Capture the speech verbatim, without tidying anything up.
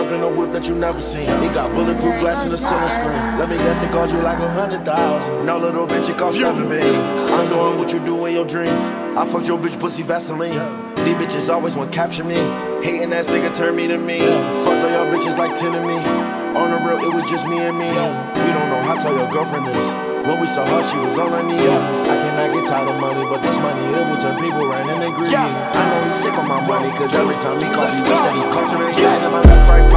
up in a whip that you never seen. It got bulletproof glass in the center screen. Let me guess, it cost you like a hundred thousand. No, little bitch, it cost seven beans. I'm doing what you do in your dreams. I fucked your bitch pussy Vaseline. These bitches always want capture me. Hating ass nigga turn me to me. Fucked all y'all bitches like ten to me. On the real, it was just me and me. We don't know how tall your girlfriend is. When we saw her, she was on her knee. I cannot get tired of money, but this money, it will turn people around and they greedy. I know he's sick of my money, cause every time he calls, he wish that he calls her inside. And my left, right,